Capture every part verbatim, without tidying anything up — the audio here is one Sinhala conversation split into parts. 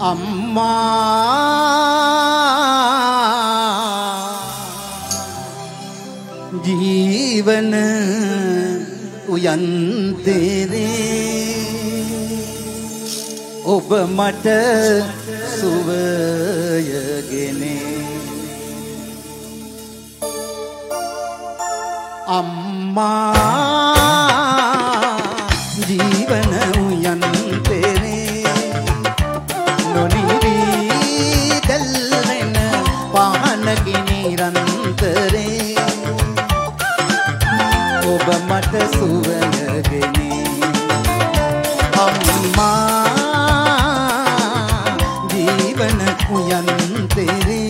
अम्मा जीवन उयंतेरे ඔබ මට සුවයගෙන අම්මා ජීවන උයන්තරේ නොනිවි දැල්වෙන පහනකි නිරන්තරේ ඔබ මට සුවයගෙන අම්මා उयंतेरे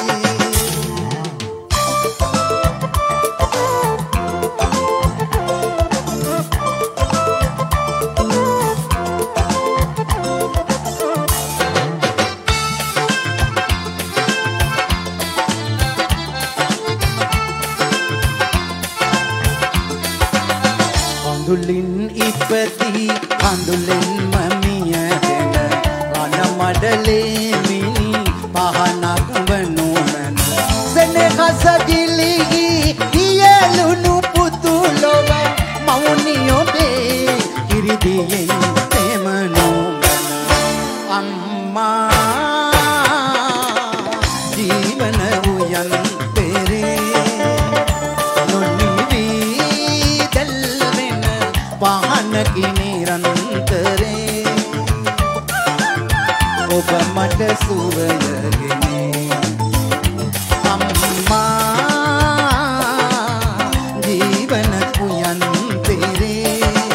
कंदुलिन इपति कंदुलिन ममिया देन रण मडले පහනක් වනුමන සෙනෙහස ගිලිහි දියලුණු පුතුලොව මවුනියොබේ කිරිදියෙන් තෙමනුමන අම්මා ජීවන උයන්තරේ නොනිවි දැල්වෙන පහනකි නිරන්තරේ ඔබ මට සුවයගෙන අම්මා ජීවන උයන්තරේ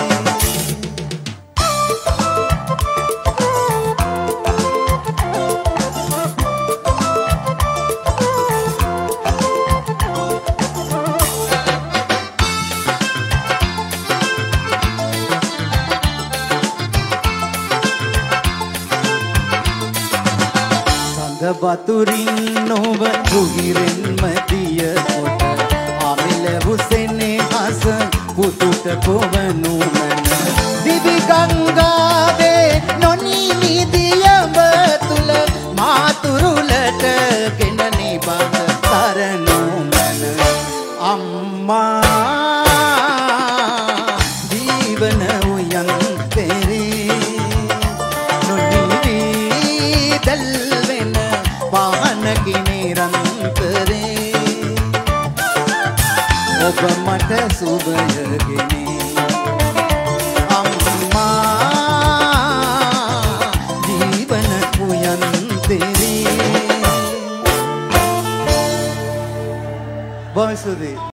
වතුරින් නොව රුහිරෙන්ම දිය කොට අමිල හුසෙනේ හස පුතුට කොවනුමන දිවි ගංගාවේ නොනිමි දියඹ තුල මාතුරුලට ගෙන නිබඳ තරනුමන අම්මා ජීවන උයන්තරේ නොනිවි දැල් පහනකි නිරන්තරේ ඔබ මට සුවයගෙන අම්මා ජීවන උයන්තරේ වයසදී